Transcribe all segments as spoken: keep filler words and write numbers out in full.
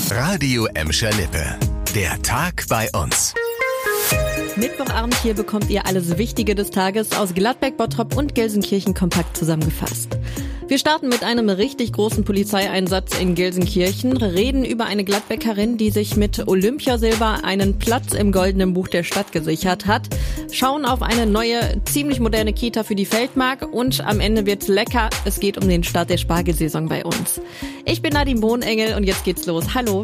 Radio Emscher Lippe. Der Tag bei uns. Mittwochabend hier bekommt ihr alles Wichtige des Tages aus Gladbeck, Bottrop und Gelsenkirchen kompakt zusammengefasst. Wir starten mit einem richtig großen Polizeieinsatz in Gelsenkirchen, reden über eine Gladbeckerin, die sich mit Olympiasilber einen Platz im Goldenen Buch der Stadt gesichert hat, schauen auf eine neue, ziemlich moderne Kita für die Feldmark und am Ende wird's lecker. Es geht um den Start der Spargelsaison bei uns. Ich bin Nadine Bohnengel und jetzt geht's los. Hallo!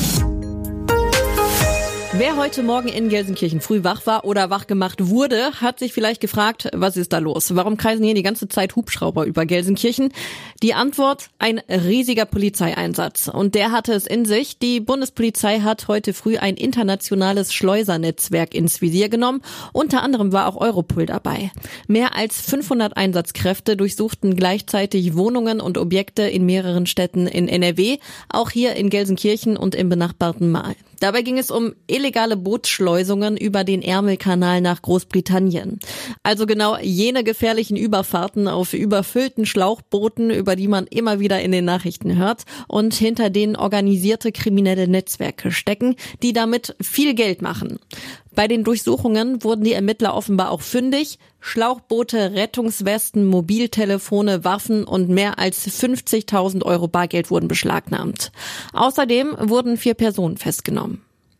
Wer heute Morgen in Gelsenkirchen früh wach war oder wach gemacht wurde, hat sich vielleicht gefragt, was ist da los? Warum kreisen hier die ganze Zeit Hubschrauber über Gelsenkirchen? Die Antwort, ein riesiger Polizeieinsatz. Und der hatte es in sich. Die Bundespolizei hat heute früh ein internationales Schleusernetzwerk ins Visier genommen. Unter anderem war auch Europol dabei. Mehr als fünfhundert Einsatzkräfte durchsuchten gleichzeitig Wohnungen und Objekte in mehreren Städten in N R W, auch hier in Gelsenkirchen und im benachbarten Mahl. Dabei ging es um illegale Bootsschleusungen über den Ärmelkanal nach Großbritannien. Also genau jene gefährlichen Überfahrten auf überfüllten Schlauchbooten, über die man immer wieder in den Nachrichten hört und hinter denen organisierte kriminelle Netzwerke stecken, die damit viel Geld machen. Bei den Durchsuchungen wurden die Ermittler offenbar auch fündig. Schlauchboote, Rettungswesten, Mobiltelefone, Waffen und mehr als fünfzigtausend Euro Bargeld wurden beschlagnahmt. Außerdem wurden vier Personen festgenommen.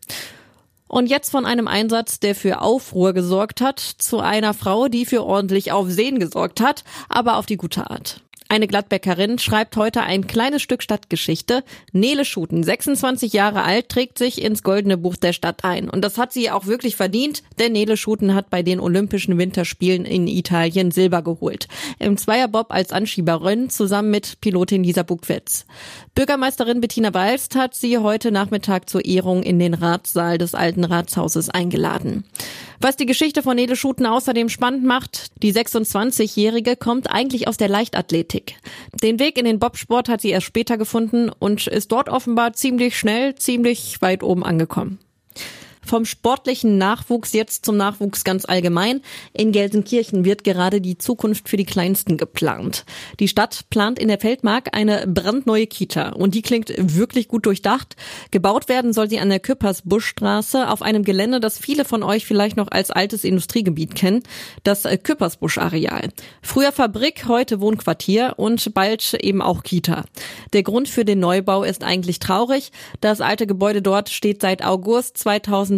Und jetzt von einem Einsatz, der für Aufruhr gesorgt hat, zu einer Frau, die für ordentlich Aufsehen gesorgt hat, aber auf die gute Art. Eine Gladbeckerin schreibt heute ein kleines Stück Stadtgeschichte. Nele Schuten, sechsundzwanzig Jahre alt, trägt sich ins Goldene Buch der Stadt ein. Und das hat sie auch wirklich verdient, denn Nele Schuten hat bei den Olympischen Winterspielen in Italien Silber geholt. Im Zweierbob als Anschieberin zusammen mit Pilotin Lisa Buckwitz. Bürgermeisterin Bettina Walst hat sie heute Nachmittag zur Ehrung in den Ratssaal des Alten Ratshauses eingeladen. Was die Geschichte von Nele Schuten außerdem spannend macht, die sechsundzwanzigjährige kommt eigentlich aus der Leichtathletik. Den Weg in den Bobsport hat sie erst später gefunden und ist dort offenbar ziemlich schnell, ziemlich weit oben angekommen. Vom sportlichen Nachwuchs jetzt zum Nachwuchs ganz allgemein. In Gelsenkirchen wird gerade die Zukunft für die Kleinsten geplant. Die Stadt plant in der Feldmark eine brandneue Kita und die klingt wirklich gut durchdacht. Gebaut werden soll sie an der Küppersbuschstraße auf einem Gelände, das viele von euch vielleicht noch als altes Industriegebiet kennen, das Küppersbusch-Areal. Früher Fabrik, heute Wohnquartier und bald eben auch Kita. Der Grund für den Neubau ist eigentlich traurig. Das alte Gebäude dort steht seit August zweitausenddreiundzwanzig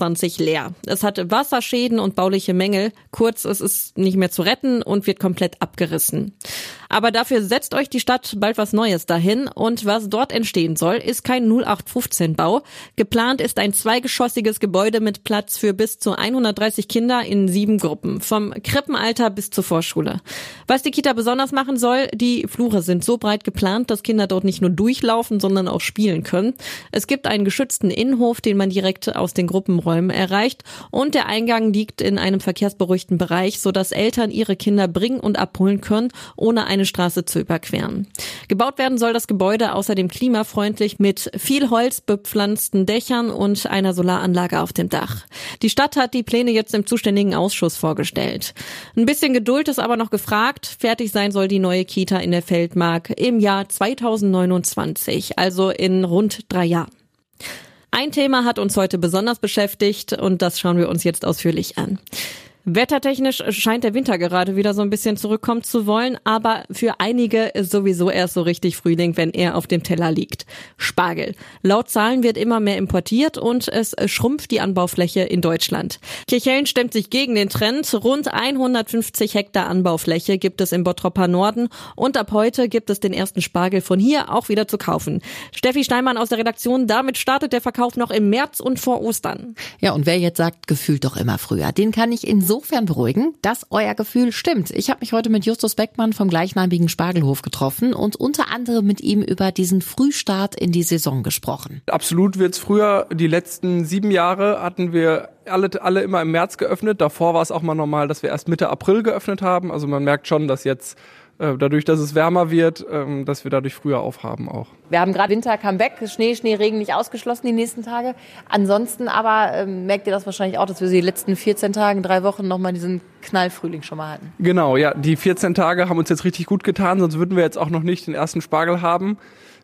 leer. Es hat Wasserschäden und bauliche Mängel. Kurz, es ist nicht mehr zu retten und wird komplett abgerissen. Aber dafür setzt euch die Stadt bald was Neues dahin und was dort entstehen soll, ist kein null acht fünfzehn Bau. Geplant ist ein zweigeschossiges Gebäude mit Platz für bis zu hundertdreißig Kinder in sieben Gruppen, vom Krippenalter bis zur Vorschule. Was die Kita besonders machen soll, die Flure sind so breit geplant, dass Kinder dort nicht nur durchlaufen, sondern auch spielen können. Es gibt einen geschützten Innenhof, den man direkt aus den Gruppenräumen erreicht und der Eingang liegt in einem verkehrsberuhigten Bereich, sodass Eltern ihre Kinder bringen und abholen können, ohne eine Straße zu überqueren. Gebaut werden soll das Gebäude außerdem klimafreundlich mit viel Holz bepflanzten Dächern und einer Solaranlage auf dem Dach. Die Stadt hat die Pläne jetzt im zuständigen Ausschuss vorgestellt. Ein bisschen Geduld ist aber noch gefragt. Fertig sein soll die neue Kita in der Feldmark im Jahr zweitausendneunundzwanzig, also in rund drei Jahren. Ein Thema hat uns heute besonders beschäftigt und das schauen wir uns jetzt ausführlich an. Wettertechnisch scheint der Winter gerade wieder so ein bisschen zurückkommen zu wollen, aber für einige ist sowieso erst so richtig Frühling, wenn er auf dem Teller liegt. Spargel. Laut Zahlen wird immer mehr importiert und es schrumpft die Anbaufläche in Deutschland. Kirchhellen stemmt sich gegen den Trend. Rund hundertfünfzig Hektar Anbaufläche gibt es im Bottroper Norden und ab heute gibt es den ersten Spargel von hier auch wieder zu kaufen. Steffi Steinmann aus der Redaktion, damit startet der Verkauf noch im März und vor Ostern. Ja, und wer jetzt sagt, gefühlt doch immer früher, den kann ich in insofern beruhigen, dass euer Gefühl stimmt. Ich habe mich heute mit Justus Beckmann vom gleichnamigen Spargelhof getroffen und unter anderem mit ihm über diesen Frühstart in die Saison gesprochen. Absolut wird's früher. Die letzten sieben Jahre hatten wir alle, alle immer im März geöffnet. Davor war es auch mal normal, dass wir erst Mitte April geöffnet haben. Also man merkt schon, dass jetzt dadurch, dass es wärmer wird, dass wir dadurch früher aufhaben auch. Wir haben gerade Winter, kam weg, Schnee, Schnee, Regen nicht ausgeschlossen die nächsten Tage. Ansonsten aber ähm, merkt ihr das wahrscheinlich auch, dass wir die letzten vierzehn Tage, drei Wochen nochmal diesen Knallfrühling schon mal hatten. Genau, ja, die vierzehn Tage haben uns jetzt richtig gut getan, sonst würden wir jetzt auch noch nicht den ersten Spargel haben.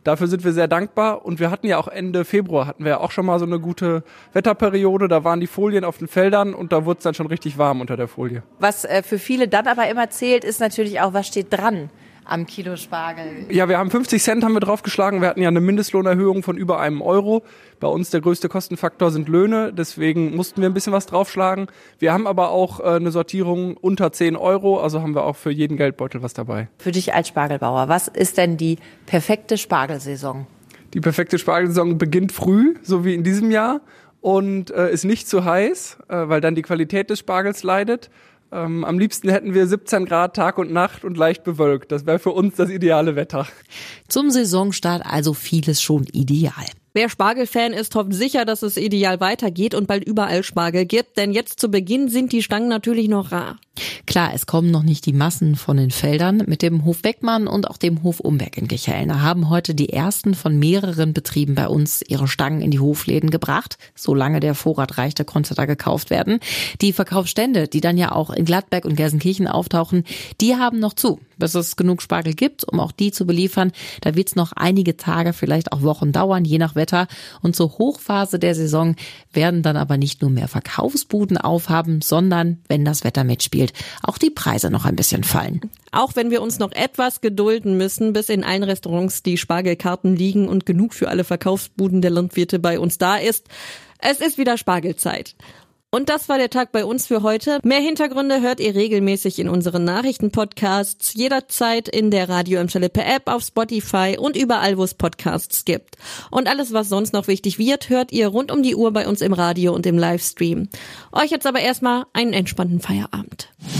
Dafür sind wir sehr dankbar und wir hatten ja auch Ende Februar, hatten wir ja auch schon mal so eine gute Wetterperiode, da waren die Folien auf den Feldern und da wurde es dann schon richtig warm unter der Folie. Was äh, für viele dann aber immer zählt, ist natürlich auch, was steht dran am Kilo Spargel. Ja, wir haben fünfzig Cent haben wir draufgeschlagen. Wir hatten ja eine Mindestlohnerhöhung von über einem Euro. Bei uns der größte Kostenfaktor sind Löhne, deswegen mussten wir ein bisschen was draufschlagen. Wir haben aber auch äh, eine Sortierung unter zehn Euro, also haben wir auch für jeden Geldbeutel was dabei. Für dich als Spargelbauer, was ist denn die perfekte Spargelsaison? Die perfekte Spargelsaison beginnt früh, so wie in diesem Jahr, und äh, ist nicht zu heiß, äh, weil dann die Qualität des Spargels leidet. Ähm, am liebsten hätten wir siebzehn Grad Tag und Nacht und leicht bewölkt. Das wäre für uns das ideale Wetter. Zum Saisonstart also vieles schon ideal. Wer Spargelfan ist, hofft sicher, dass es ideal weitergeht und bald überall Spargel gibt, denn jetzt zu Beginn sind die Stangen natürlich noch rar. Klar, es kommen noch nicht die Massen von den Feldern. Mit dem Hof Beckmann und auch dem Hof Umberg in Kicheln haben heute die ersten von mehreren Betrieben bei uns ihre Stangen in die Hofläden gebracht. Solange der Vorrat reichte, konnte da gekauft werden. Die Verkaufsstände, die dann ja auch in Gladbeck und Gelsenkirchen auftauchen, die haben noch zu, bis es genug Spargel gibt, um auch die zu beliefern. Da wird es noch einige Tage, vielleicht auch Wochen dauern, je nach Wetter. Und zur Hochphase der Saison werden dann aber nicht nur mehr Verkaufsbuden aufhaben, sondern, wenn das Wetter mitspielt, auch die Preise noch ein bisschen fallen. Auch wenn wir uns noch etwas gedulden müssen, bis in allen Restaurants die Spargelkarten liegen und genug für alle Verkaufsbuden der Landwirte bei uns da ist. Es ist wieder Spargelzeit. Und das war der Tag bei uns für heute. Mehr Hintergründe hört ihr regelmäßig in unseren Nachrichtenpodcasts, jederzeit in der Radio Emscher-Lippe App, auf Spotify und überall, wo es Podcasts gibt. Und alles, was sonst noch wichtig wird, hört ihr rund um die Uhr bei uns im Radio und im Livestream. Euch jetzt aber erstmal einen entspannten Feierabend.